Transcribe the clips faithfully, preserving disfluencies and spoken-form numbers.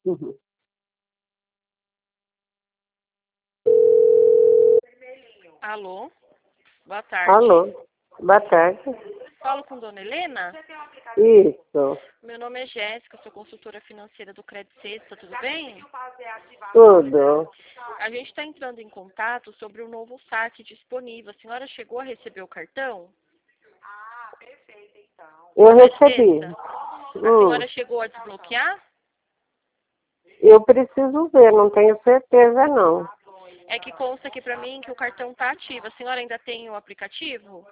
Uhum. Alô? Boa tarde. Alô, boa tarde. Falo com Dona Helena? Isso, Meu nome é Jéssica, sou consultora financeira do Credit Sexta, tudo bem? tudo. A gente está entrando em contato sobre o novo saque disponível. A senhora chegou a receber o cartão? Eu recebi. Sexta? A Hum, senhora chegou a desbloquear? eu preciso ver, não tenho certeza não. É que consta aqui pra mim que o cartão está ativo. A senhora ainda tem o aplicativo?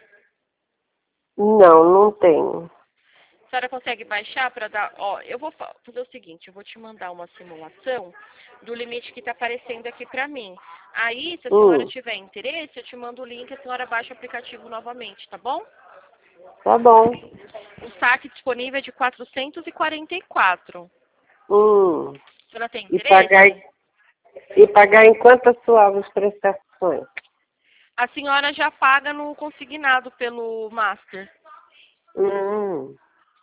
Não, não tenho. A senhora consegue baixar para dar... Ó, eu vou fa- fazer o seguinte, eu vou te mandar uma simulação do limite que está aparecendo aqui para mim. Aí, se a senhora Hum, tiver interesse, eu te mando o link e a senhora baixa o aplicativo novamente, tá bom? tá bom. O saque disponível é de quatrocentos e quarenta e quatro. Hum, A senhora tem e pagar, interesse? e pagar em quantas suaves prestações? A senhora já paga no consignado pelo Master. Hum,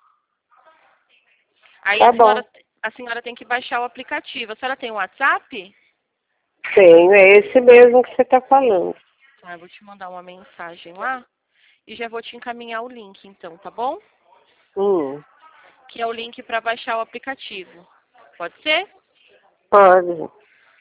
Aí a tá bom. senhora, a senhora tem que baixar o aplicativo. A senhora tem o WhatsApp? Tenho, é esse mesmo que você está falando. Ah, eu vou te mandar uma mensagem lá e já vou te encaminhar o link, então, tá bom? Hum, Que é o link para baixar o aplicativo. Pode ser? pode.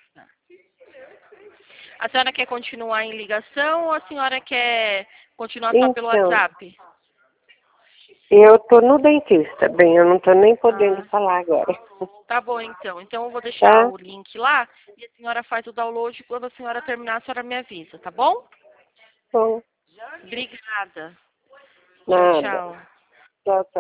A senhora quer continuar em ligação ou a senhora quer continuar só pelo Então, WhatsApp? eu tô no dentista, bem, eu não tô nem podendo Ah, falar agora. tá bom, então. Então eu vou deixar Tá? o link lá e a senhora faz o download. Quando a senhora terminar, a senhora me avisa, tá bom? Bom, Obrigada. Tchau, nada. tchau. Tchau, tchau.